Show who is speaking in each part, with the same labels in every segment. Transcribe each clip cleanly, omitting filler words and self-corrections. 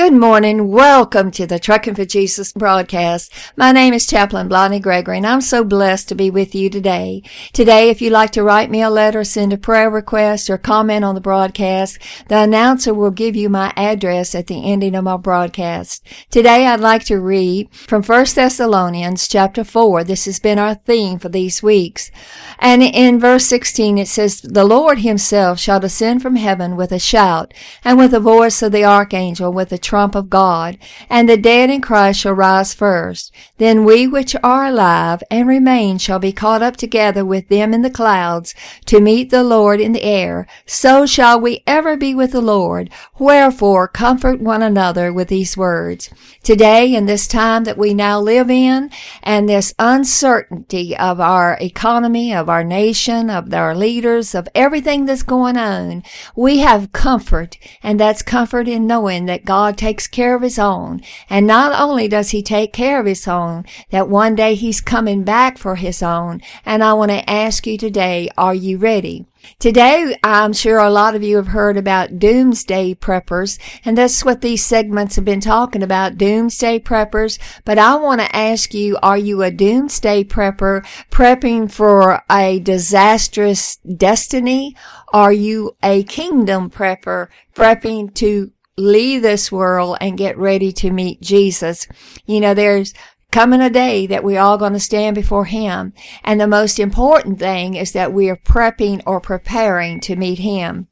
Speaker 1: Good morning. Welcome to the Trucking for Jesus broadcast. My name is Chaplain Blondie Gregory, and I'm so blessed to be with you today. Today, if you'd like to write me a letter, send a prayer request, or comment on the broadcast, the announcer will give you my address at the ending of my broadcast. Today, I'd like to read from 1 Thessalonians chapter 4. This has been our theme for these weeks. And in verse 16, it says, "The Lord himself shall descend from heaven with a shout, and with the voice of the archangel, with the trump of God, and the dead in Christ shall rise first. Then we which are alive and remain shall be caught up together with them in the clouds to meet the Lord in the air. So shall we ever be with the Lord. Wherefore comfort one another with these words." Today, in this time that we now live in, and this uncertainty of our economy, of our nation, of our leaders, of everything that's going on, we have comfort, and that's comfort in knowing that God takes care of his own. And not only does he take care of his own, that one day he's coming back for his own. And I want to ask you today, are you ready? Today, I'm sure a lot of you have heard about doomsday preppers, and that's what these segments have been talking about, doomsday preppers. But I want to ask you, are you a doomsday prepper prepping for a disastrous destiny? Are you a kingdom prepper prepping to leave this world and get ready to meet Jesus? You know, there's coming a day that we're all going to stand before him. And the most important thing is that we are prepping or preparing to meet him.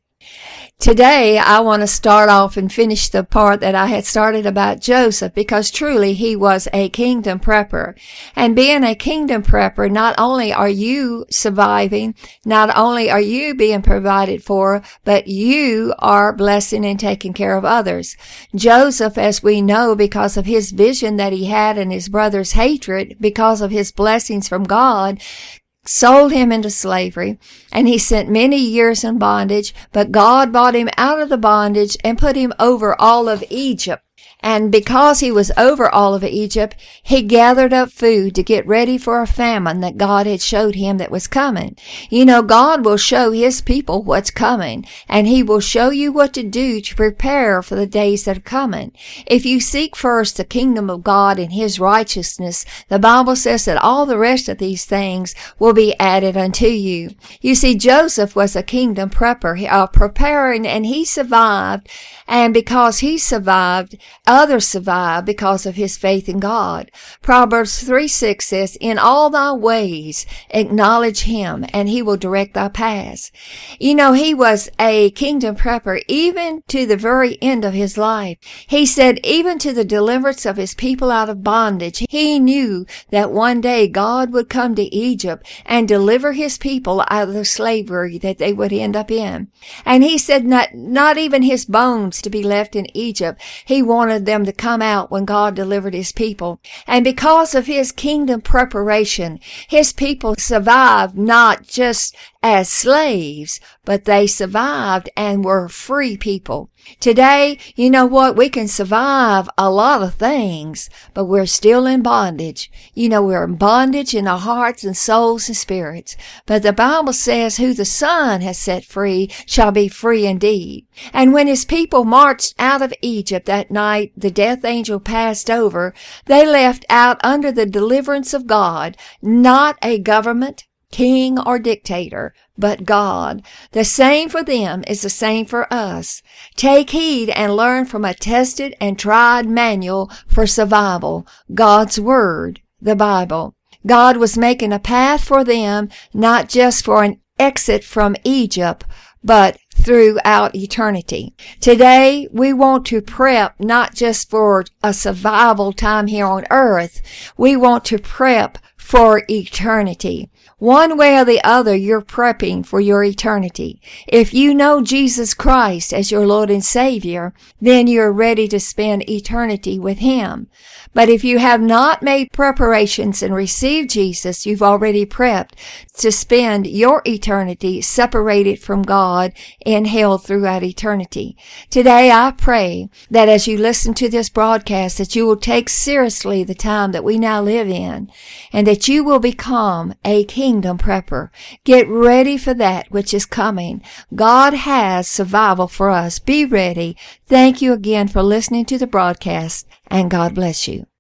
Speaker 1: Today, I want to start off and finish the part that I had started about Joseph, because truly he was a kingdom prepper. And being a kingdom prepper, not only are you surviving, not only are you being provided for, but you are blessing and taking care of others. Joseph, as we know, because of his vision that he had and his brother's hatred, because of his blessings from God, sold him into slavery, and he spent many years in bondage, but God brought him out of the bondage and put him over all of Egypt. And because he was over all of Egypt, he gathered up food to get ready for a famine that God had showed him that was coming. You know, God will show his people what's coming, and he will show you what to do to prepare for the days that are coming. If you seek first the kingdom of God and his righteousness, the Bible says that all the rest of these things will be added unto you. You see, Joseph was a kingdom prepper, preparing, and he survived. And because he survived, others survived because of his faith in God. Proverbs 3:6 says, "In all thy ways acknowledge him, and he will direct thy paths." You know, he was a kingdom prepper even to the very end of his life. He said even to the deliverance of his people out of bondage, he knew that one day God would come to Egypt and deliver his people out of the slavery that they would end up in. And he said not even his bones to be left in Egypt. He wanted them to come out when God delivered his people. And because of his kingdom preparation, his people survived not just as slaves, but they survived and were free people. Today, you know what? We can survive a lot of things, but we're still in bondage. You know, we're in bondage in our hearts and souls and spirits. But the Bible says, "Who the Son has set free shall be free indeed." And when his people marched out of Egypt that night, the death angel passed over, they left out under the deliverance of God, not a government, king or dictator, but God. The same for them is the same for us. Take heed and learn from a tested and tried manual for survival, God's Word, the Bible. God was making a path for them, not just for an exit from Egypt, but throughout eternity. Today, we want to prep not just for a survival time here on earth. We want to prep for eternity. One way or the other, you're prepping for your eternity. If you know Jesus Christ as your Lord and Savior, then you're ready to spend eternity with him. But if you have not made preparations and received Jesus, you've already prepped to spend your eternity separated from God in hell throughout eternity. Today, I pray that as you listen to this broadcast, that you will take seriously the time that we now live in, and that you will become a king kingdom prepper. Get ready for that which is coming. God has survival for us. Be ready. Thank you again for listening to the broadcast, and God bless you.